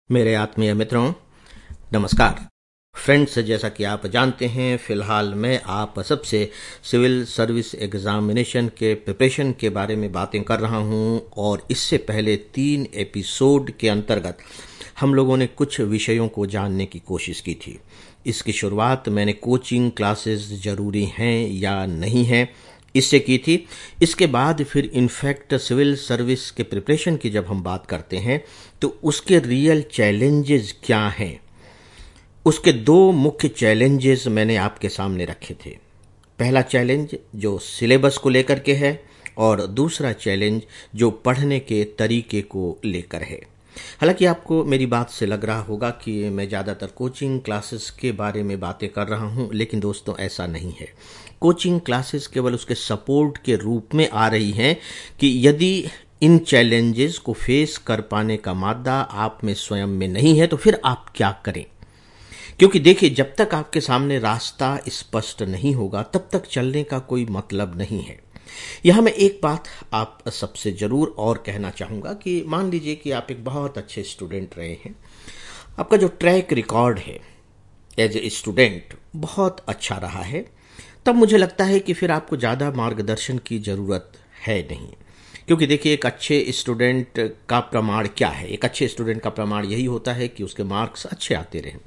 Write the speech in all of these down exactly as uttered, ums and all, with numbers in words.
मेरे आत्मीय मित्रों, नमस्कार। फ्रेंड्स, जैसा कि आप जानते हैं, फ़िलहाल मैं आप सबसे सिविल सर्विस एग्ज़ामिनेशन के प्रिपरेशन के बारे में बातें कर रहा हूं और इससे पहले तीन एपिसोड के अंतर्गत हम लोगों ने कुछ विषयों को जानने की कोशिश की थी। इसकी शुरुआत मैंने कोचिंग क्लासेस ज़रूरी हैं या नहीं हैं इससे की थी। इसके बाद फिर इनफैक्ट सिविल सर्विस के प्रिपरेशन की जब हम बात करते हैं तो उसके रियल चैलेंजेस क्या हैं, उसके दो मुख्य चैलेंजेस मैंने आपके सामने रखे थे। पहला चैलेंज जो सिलेबस को लेकर के है और दूसरा चैलेंज जो पढ़ने के तरीके को लेकर है। हालांकि आपको मेरी बात से लग रहा होगा कि मैं ज़्यादातर कोचिंग क्लासेस के बारे में बातें कर रहा हूं, लेकिन दोस्तों ऐसा नहीं है। कोचिंग क्लासेस केवल उसके सपोर्ट के रूप में आ रही हैं कि यदि इन चैलेंजेस को फेस कर पाने का मादा आप में स्वयं में नहीं है तो फिर आप क्या करें। क्योंकि देखिए, जब तक आपके सामने रास्ता स्पष्ट नहीं होगा तब तक चलने का कोई मतलब नहीं है। यहां मैं एक बात आप सबसे जरूर और कहना चाहूंगा कि मान लीजिए कि आप एक बहुत अच्छे स्टूडेंट रहे हैं, आपका जो ट्रैक रिकॉर्ड है एज ए स्टूडेंट बहुत अच्छा रहा है, तब मुझे लगता है कि फिर आपको ज़्यादा मार्गदर्शन की ज़रूरत है नहीं। क्योंकि देखिए, एक अच्छे स्टूडेंट का प्रमाण क्या है? एक अच्छे स्टूडेंट का प्रमाण यही होता है कि उसके मार्क्स अच्छे आते रहें।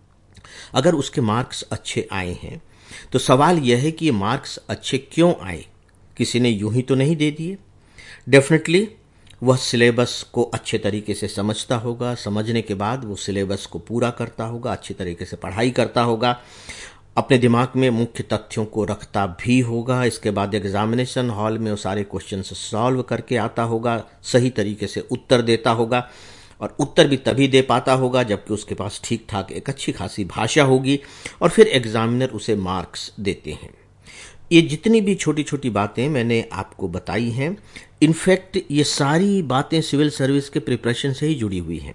अगर उसके मार्क्स अच्छे आए हैं तो सवाल यह है कि ये मार्क्स अच्छे क्यों आए? किसी ने यूं ही तो नहीं दे दिए। डेफिनेटली वह सिलेबस को अच्छे तरीके से समझता होगा, समझने के बाद वो सिलेबस को पूरा करता होगा, अच्छी तरीके से पढ़ाई करता होगा, अपने दिमाग में मुख्य तथ्यों को रखता भी होगा। इसके बाद एग्जामिनेशन हॉल में वो सारे क्वेश्चन सॉल्व करके आता होगा, सही तरीके से उत्तर देता होगा और उत्तर भी तभी दे पाता होगा जबकि उसके पास ठीक ठाक एक अच्छी खासी भाषा होगी और फिर एग्जामिनर उसे मार्क्स देते हैं। ये जितनी भी छोटी छोटी बातें मैंने आपको बताई हैं, इनफैक्ट ये सारी बातें सिविल सर्विस के प्रिपरेशन से ही जुड़ी हुई हैं,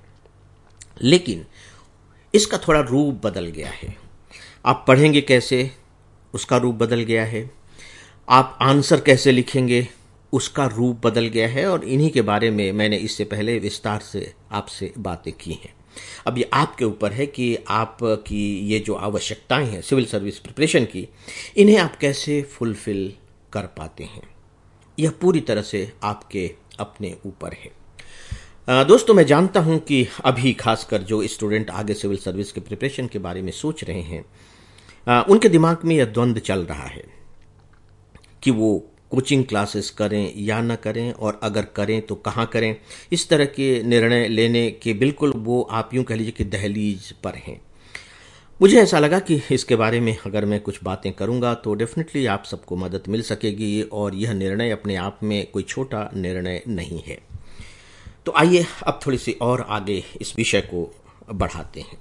लेकिन इसका थोड़ा रूप बदल गया है। आप पढ़ेंगे कैसे, उसका रूप बदल गया है। आप आंसर कैसे लिखेंगे, उसका रूप बदल गया है। और इन्हीं के बारे में मैंने इससे पहले विस्तार से आपसे बातें की हैं। अब ये आपके ऊपर है कि आपकी ये जो आवश्यकताएं हैं सिविल सर्विस प्रिपरेशन की, इन्हें आप कैसे फुलफिल कर पाते हैं। यह पूरी तरह से आपके अपने ऊपर है। अ, दोस्तों, मैं जानता हूं कि अभी खासकर जो स्टूडेंट आगे सिविल सर्विस के प्रिपरेशन के बारे में सोच रहे हैं, अ, उनके दिमाग में यह द्वंद्व चल रहा है कि वो कोचिंग क्लासेस करें या न करें, और अगर करें तो कहाँ करें। इस तरह के निर्णय लेने के बिल्कुल वो आप यूं कह लीजिए कि दहलीज पर हैं। मुझे ऐसा लगा कि इसके बारे में अगर मैं कुछ बातें करूंगा तो डेफिनेटली आप सबको मदद मिल सकेगी और यह निर्णय अपने आप में कोई छोटा निर्णय नहीं है। तो आइए अब थोड़ी सी और आगे इस विषय को बढ़ाते हैं।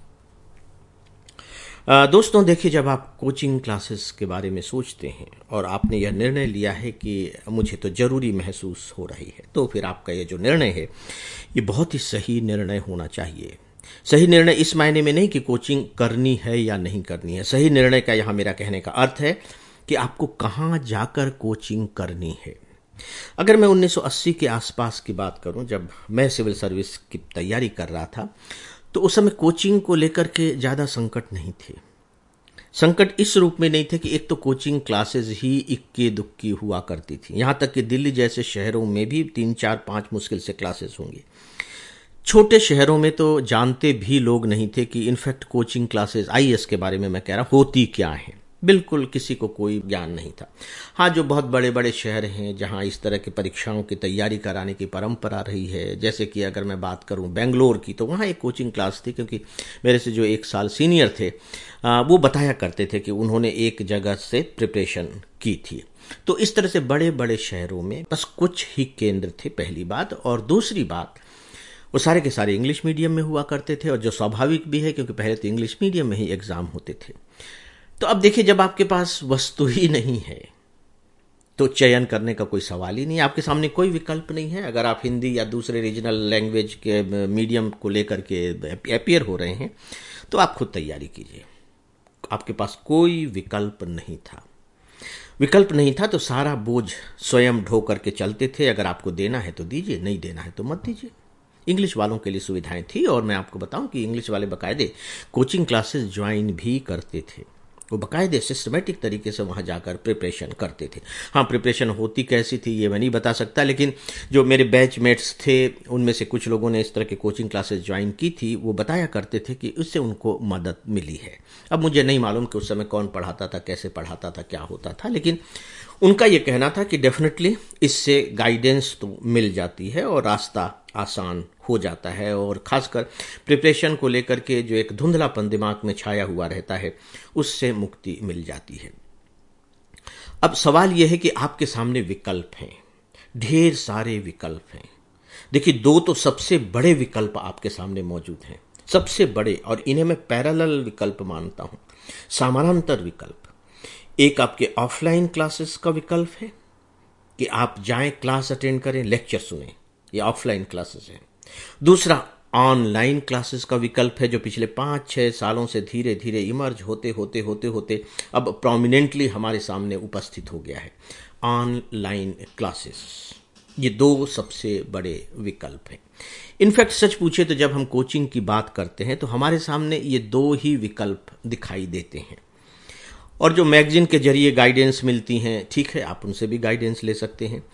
अ, दोस्तों देखिए, जब आप कोचिंग क्लासेस के बारे में सोचते हैं और आपने यह निर्णय लिया है कि मुझे तो ज़रूरी महसूस हो रही है, तो फिर आपका ये जो निर्णय है ये बहुत ही सही निर्णय होना चाहिए। सही निर्णय इस मायने में नहीं कि कोचिंग करनी है या नहीं करनी है। सही निर्णय का यहाँ मेरा कहने का अर्थ है कि आपको कहाँ जाकर कोचिंग करनी है। अगर मैं उन्नीस सौ अस्सी के आसपास की बात करूं, जब मैं सिविल सर्विस की तैयारी कर रहा था, तो उस समय कोचिंग को लेकर के ज़्यादा संकट नहीं थे। संकट इस रूप में नहीं थे कि एक तो कोचिंग क्लासेस ही इक्की दुक्की हुआ करती थी। यहाँ तक कि दिल्ली जैसे शहरों में भी तीन चार पाँच मुश्किल से क्लासेस होंगी। छोटे शहरों में तो जानते भी लोग नहीं थे कि in fact coaching classes, I A S के बारे में मैं कह रहा हूँ, होती क्या है। बिल्कुल किसी को कोई ज्ञान नहीं था। हाँ, जो बहुत बड़े बड़े शहर हैं जहाँ इस तरह की परीक्षाओं की तैयारी कराने की परंपरा रही है, जैसे कि अगर मैं बात करूँ बेंगलोर की, तो वहाँ एक कोचिंग क्लास थी, क्योंकि मेरे से जो एक साल सीनियर थे आ, वो बताया करते थे कि उन्होंने एक जगह से प्रिपरेशन की थी। तो इस तरह से बड़े बड़े शहरों में बस कुछ ही केंद्र थे, पहली बात। और दूसरी बात, वो सारे के सारे इंग्लिश मीडियम में हुआ करते थे, और जो स्वाभाविक भी है क्योंकि पहले तो इंग्लिश मीडियम में ही एग्जाम होते थे। तो अब देखिए, जब आपके पास वस्तु ही नहीं है तो चयन करने का कोई सवाल ही नहीं। आपके सामने कोई विकल्प नहीं है। अगर आप हिंदी या दूसरे रीजनल लैंग्वेज के मीडियम को लेकर के अपियर हो रहे हैं तो आप खुद तैयारी कीजिए। आपके पास कोई विकल्प नहीं था। विकल्प नहीं था तो सारा बोझ स्वयं ढो करके चलते थे। अगर आपको देना है तो दीजिए, नहीं देना है तो मत दीजिए। इंग्लिश वालों के लिए सुविधाएं थी। और मैं आपको बताऊं कि इंग्लिश वाले बाकायदे कोचिंग क्लासेस ज्वाइन भी करते थे, वो बाकायदे सिस्टमेटिक तरीके से वहाँ जाकर प्रिपरेशन करते थे। हाँ, प्रिपरेशन होती कैसी थी ये मैं नहीं बता सकता, लेकिन जो मेरे बैचमेट्स थे उनमें से कुछ लोगों ने इस तरह की कोचिंग क्लासेस ज्वाइन की थी, वो बताया करते थे कि उससे उनको मदद मिली है। अब मुझे नहीं मालूम कि उस समय कौन पढ़ाता था, कैसे पढ़ाता था, क्या होता था, लेकिन उनका ये कहना था कि डेफिनेटली इससे गाइडेंस तो मिल जाती है और रास्ता आसान हो जाता है, और खासकर प्रिपरेशन को लेकर के जो एक धुंधलापन दिमाग में छाया हुआ रहता है उससे मुक्ति मिल जाती है। अब सवाल यह है कि आपके सामने विकल्प हैं, ढेर सारे विकल्प हैं। देखिए, दो तो सबसे बड़े विकल्प आपके सामने मौजूद हैं, सबसे बड़े, और इन्हें मैं पैरेलल विकल्प मानता हूं, समानांतर विकल्प। एक आपके ऑफलाइन क्लासेस का विकल्प है कि आप जाएं, क्लास अटेंड करें, लेक्चर सुनें, ये ऑफलाइन क्लासेस है। दूसरा ऑनलाइन क्लासेस का विकल्प है, जो पिछले पाँच छः सालों से धीरे धीरे इमर्ज होते होते होते होते अब प्रोमिनेंटली हमारे सामने उपस्थित हो गया है, ऑनलाइन क्लासेस। ये दो सबसे बड़े विकल्प हैं। इनफैक्ट सच पूछे तो जब हम कोचिंग की बात करते हैं तो हमारे सामने ये दो ही विकल्प दिखाई देते हैं। और जो मैगजीन के जरिए गाइडेंस मिलती हैं, ठीक है, आप उनसे भी गाइडेंस ले सकते हैं।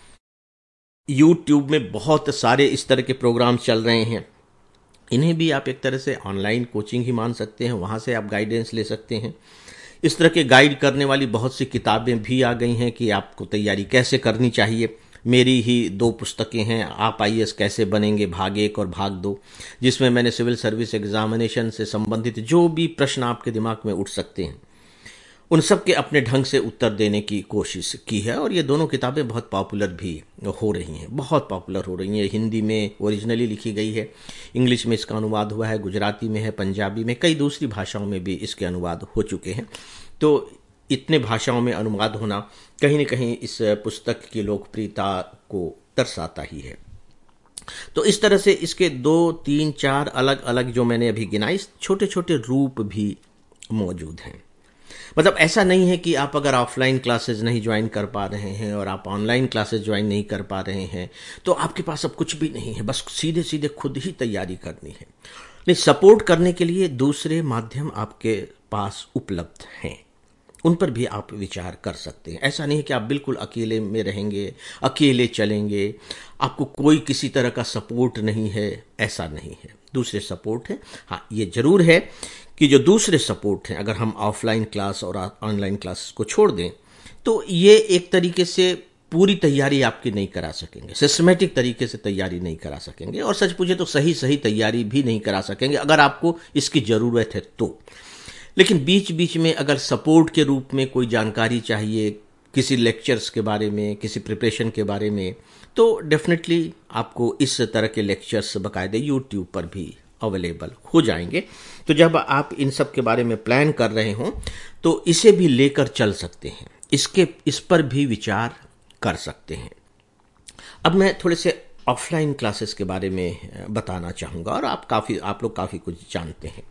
यूट्यूब में बहुत सारे इस तरह के प्रोग्राम चल रहे हैं, इन्हें भी आप एक तरह से ऑनलाइन कोचिंग ही मान सकते हैं, वहाँ से आप गाइडेंस ले सकते हैं। इस तरह के गाइड करने वाली बहुत सी किताबें भी आ गई हैं कि आपको तैयारी कैसे करनी चाहिए। मेरी ही दो पुस्तकें हैं, आप आई ए एस कैसे बनेंगे, भाग एक और भाग दो, जिसमें मैंने सिविल सर्विस एग्जामिनेशन से संबंधित जो भी प्रश्न आपके दिमाग में उठ सकते हैं उन सब के अपने ढंग से उत्तर देने की कोशिश की है। और ये दोनों किताबें बहुत पॉपुलर भी हो रही हैं, बहुत पॉपुलर हो रही हैं। हिंदी में ओरिजिनली लिखी गई है, इंग्लिश में इसका अनुवाद हुआ है, गुजराती में है, पंजाबी में, कई दूसरी भाषाओं में भी इसके अनुवाद हो चुके हैं। तो इतने भाषाओं में अनुवाद होना कहीं न कहीं इस पुस्तक की लोकप्रियता को दर्शाता ही है। तो इस तरह से इसके दो तीन चार अलग अलग जो मैंने अभी गिनाए, छोटे छोटे रूप भी मौजूद हैं। मतलब ऐसा नहीं है कि आप अगर ऑफलाइन क्लासेस नहीं ज्वाइन कर पा रहे हैं और आप ऑनलाइन क्लासेस ज्वाइन नहीं कर पा रहे हैं तो आपके पास अब कुछ भी नहीं है, बस सीधे सीधे खुद ही तैयारी करनी है। नहीं, सपोर्ट करने के लिए दूसरे माध्यम आपके पास उपलब्ध हैं, उन पर भी आप विचार कर सकते हैं। ऐसा नहीं है कि आप बिल्कुल अकेले में रहेंगे, अकेले चलेंगे, आपको कोई किसी तरह का सपोर्ट नहीं है, ऐसा नहीं है। दूसरे सपोर्ट है। हाँ, ये जरूर है कि जो दूसरे सपोर्ट हैं, अगर हम ऑफलाइन क्लास और ऑनलाइन क्लास को छोड़ दें तो ये एक तरीके से पूरी तैयारी आपकी नहीं करा सकेंगे, सिस्टमेटिक तरीके से तैयारी नहीं करा सकेंगे, और सच पूछे तो सही सही तैयारी भी नहीं करा सकेंगे अगर आपको इसकी ज़रूरत है तो। लेकिन बीच बीच में अगर सपोर्ट के रूप में कोई जानकारी चाहिए किसी लेक्चर्स के बारे में, किसी प्रिपरेशन के बारे में, तो डेफिनेटली आपको इस तरह के लेक्चर्स बाकायदे यूट्यूब पर भी अवेलेबल हो जाएंगे। तो जब आप इन सब के बारे में प्लान कर रहे हों तो इसे भी लेकर चल सकते हैं, इसके इस पर भी विचार कर सकते हैं। अब मैं थोड़े से ऑफलाइन क्लासेस के बारे में बताना चाहूँगा, और आप काफ़ी आप लोग काफ़ी कुछ जानते हैं।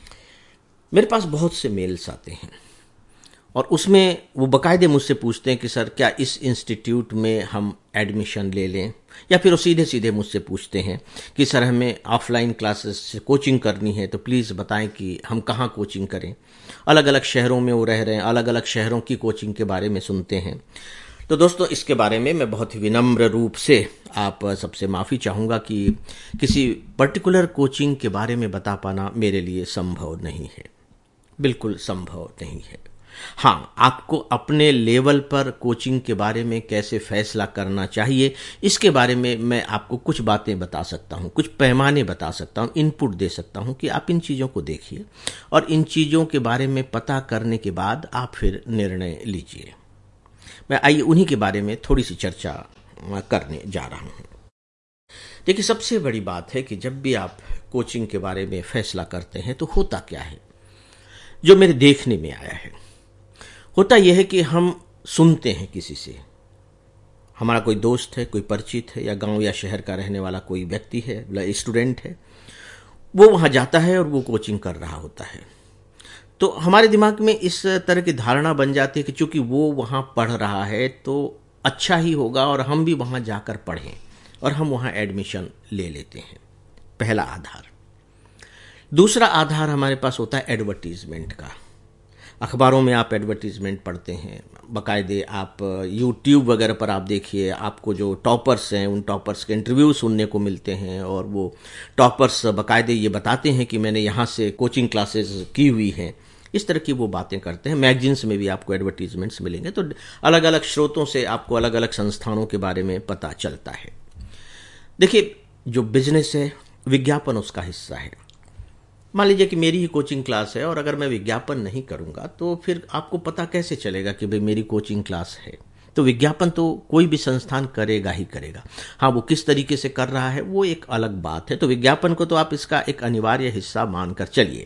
मेरे पास बहुत से मेल्स आते हैं और उसमें वो बाकायदे मुझसे पूछते हैं कि सर क्या इस इंस्टीट्यूट में हम एडमिशन ले लें, या फिर वो सीधे सीधे मुझसे पूछते हैं कि सर हमें ऑफलाइन क्लासेस से कोचिंग करनी है तो प्लीज़ बताएं कि हम कहाँ कोचिंग करें। अलग अलग शहरों में वो रह रहे हैं, अलग अलग शहरों की कोचिंग के बारे में सुनते हैं। तो दोस्तों, इसके बारे में मैं बहुत ही विनम्र रूप से आप सबसे माफ़ी चाहूँगा कि किसी पर्टिकुलर कोचिंग के बारे में बता पाना मेरे लिए संभव नहीं है, बिल्कुल संभव नहीं है। हाँ, आपको अपने लेवल पर कोचिंग के बारे में कैसे फैसला करना चाहिए इसके बारे में मैं आपको कुछ बातें बता सकता हूँ, कुछ पैमाने बता सकता हूँ, इनपुट दे सकता हूँ कि आप इन चीज़ों को देखिए और इन चीज़ों के बारे में पता करने के बाद आप फिर निर्णय लीजिए। मैं आइए उन्हीं के बारे में थोड़ी सी चर्चा करने जा रहा हूँ। देखिए, सबसे बड़ी बात है कि जब भी आप कोचिंग के बारे में फैसला करते हैं तो होता क्या है, जो मेरे देखने में आया है, होता यह है कि हम सुनते हैं किसी से, हमारा कोई दोस्त है, कोई परिचित है, या गांव या शहर का रहने वाला कोई व्यक्ति है, स्टूडेंट है, वो वहाँ जाता है और वो कोचिंग कर रहा होता है। तो हमारे दिमाग में इस तरह की धारणा बन जाती है कि चूंकि वो वहाँ पढ़ रहा है तो अच्छा ही होगा और हम भी वहाँ जाकर पढ़ें, और हम वहाँ एडमिशन ले लेते हैं। पहला आधार। दूसरा आधार हमारे पास होता है एडवर्टीजमेंट का। अखबारों में आप एडवर्टीजमेंट पढ़ते हैं, बाकायदे आप यूट्यूब वगैरह पर आप देखिए, आपको जो टॉपर्स हैं उन टॉपर्स के इंटरव्यू सुनने को मिलते हैं और वो टॉपर्स बाकायदे ये बताते हैं कि मैंने यहाँ से कोचिंग क्लासेस की हुई हैं। इस तरह की वो बातें करते हैं। मैगजीन्स में भी आपको एडवर्टीजमेंट्स मिलेंगे। तो अलग अलग स्रोतों से आपको अलग अलग संस्थानों के बारे में पता चलता है। देखिए, जो बिजनेस है विज्ञापन उसका हिस्सा है। मान लीजिए कि मेरी ही कोचिंग क्लास है और अगर मैं विज्ञापन नहीं करूंगा तो फिर आपको पता कैसे चलेगा कि भाई मेरी कोचिंग क्लास है। तो विज्ञापन तो कोई भी संस्थान करेगा ही करेगा। हाँ, वो किस तरीके से कर रहा है वो एक अलग बात है। तो विज्ञापन को तो आप इसका एक अनिवार्य हिस्सा मानकर चलिए।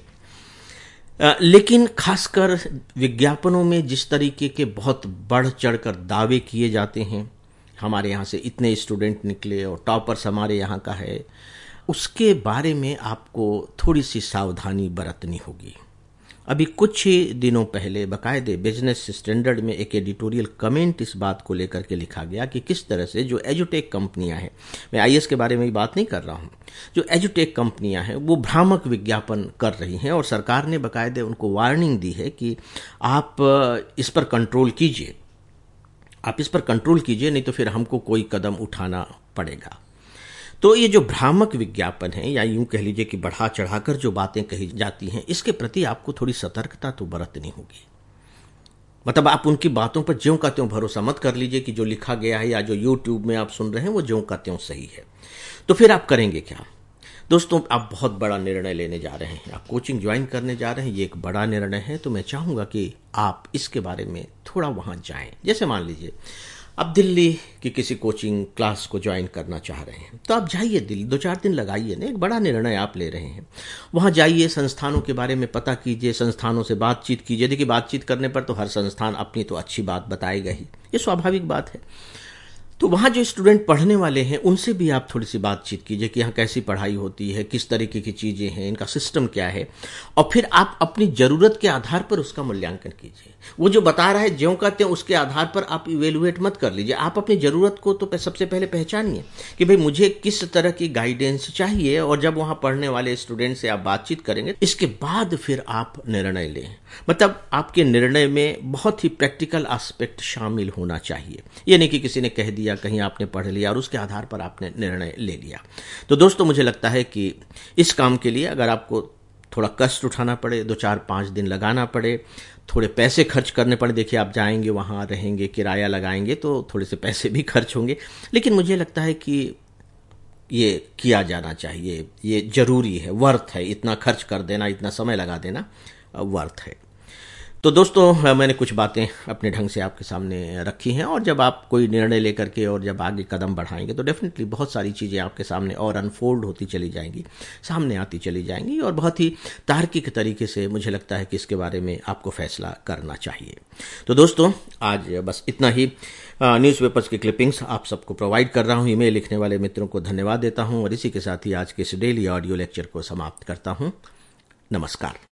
लेकिन खासकर विज्ञापनों में जिस तरीके के बहुत बढ़ चढ़कर दावे किए जाते हैं, हमारे यहाँ से इतने स्टूडेंट निकले और टॉपर्स हमारे यहाँ का है, उसके बारे में आपको थोड़ी सी सावधानी बरतनी होगी। अभी कुछ ही दिनों पहले बाकायदे बिजनेस स्टैंडर्ड में एक एडिटोरियल कमेंट इस बात को लेकर के लिखा गया कि किस तरह से जो एजुटेक कंपनियां हैं, मैं आईएएस के बारे में ही बात नहीं कर रहा हूं, जो एजुटेक कंपनियां हैं वो भ्रामक विज्ञापन कर रही हैं और सरकार ने बाकायदे उनको वार्निंग दी है कि आप इस पर कंट्रोल कीजिए, आप इस पर कंट्रोल कीजिए, नहीं तो फिर हमको कोई कदम उठाना पड़ेगा। तो ये जो भ्रामक विज्ञापन है या यूं कह लीजिए कि बढ़ा चढ़ाकर जो बातें कही जाती हैं, इसके प्रति आपको थोड़ी सतर्कता तो बरतनी होगी। मतलब आप उनकी बातों पर ज्यों का त्यों भरोसा मत कर लीजिए कि जो लिखा गया है या जो यूट्यूब में आप सुन रहे हैं वो ज्यों का त्यों सही है। तो फिर आप करेंगे क्या? दोस्तों, आप बहुत बड़ा निर्णय लेने जा रहे हैं, आप कोचिंग ज्वाइन करने जा रहे हैं, ये एक बड़ा निर्णय है। तो मैं चाहूंगा कि आप इसके बारे में थोड़ा वहां जाएं। जैसे मान लीजिए आप दिल्ली की किसी कोचिंग क्लास को ज्वाइन करना चाह रहे हैं, तो आप जाइए दिल्ली, दो चार दिन लगाइए ना, एक बड़ा निर्णय आप ले रहे हैं। वहां जाइए, संस्थानों के बारे में पता कीजिए, संस्थानों से बातचीत कीजिए। देखिए, बातचीत करने पर तो हर संस्थान अपनी तो अच्छी बात बताएगा ही, ये स्वाभाविक बात है। तो वहां जो स्टूडेंट पढ़ने वाले हैं उनसे भी आप थोड़ी सी बातचीत कीजिए कि यहाँ कैसी पढ़ाई होती है, किस तरीके की चीजें हैं, इनका सिस्टम क्या है, और फिर आप अपनी जरूरत के आधार पर उसका मूल्यांकन कीजिए। वो जो बता रहा है ज्यों का त्यों उसके आधार पर आप इवेलुएट मत कर लीजिए। आप अपनी जरूरत को तो सबसे पहले पहचानिए कि भाई मुझे किस तरह की गाइडेंस चाहिए, और जब वहां पढ़ने वाले स्टूडेंट से आप बातचीत करेंगे इसके बाद फिर आप निर्णय लें। मतलब आपके निर्णय में बहुत ही प्रैक्टिकल एस्पेक्ट शामिल होना चाहिए। ये नहीं कि किसी ने कह दिया, कहीं आपने पढ़ लिया और उसके आधार पर आपने निर्णय ले लिया। तो दोस्तों, मुझे लगता है कि इस काम के लिए अगर आपको थोड़ा कष्ट उठाना पड़े, दो चार पांच दिन लगाना पड़े, थोड़े पैसे खर्च करने पड़े, देखिए आप जाएंगे वहां रहेंगे, किराया लगाएंगे तो थोड़े से पैसे भी खर्च होंगे, लेकिन मुझे लगता है कि ये किया जाना चाहिए, ये जरूरी है, वर्थ है, इतना खर्च कर देना, इतना समय लगा देना वर्थ है। तो दोस्तों, मैंने कुछ बातें अपने ढंग से आपके सामने रखी हैं, और जब आप कोई निर्णय लेकर के और जब आगे कदम बढ़ाएंगे तो डेफिनेटली बहुत सारी चीज़ें आपके सामने और अनफोल्ड होती चली जाएंगी, सामने आती चली जाएंगी, और बहुत ही तार्किक तरीके से मुझे लगता है कि इसके बारे में आपको फैसला करना चाहिए। तो दोस्तों, आज बस इतना ही न्यूज़पेपर्स की क्लिपिंग्स आप सबको प्रोवाइड कर रहा हूँ। ईमेल लिखने वाले मित्रों को धन्यवाद देता हूँ, और इसी के साथ ही आज के इस डेली ऑडियो लेक्चर को समाप्त करता हूँ। नमस्कार।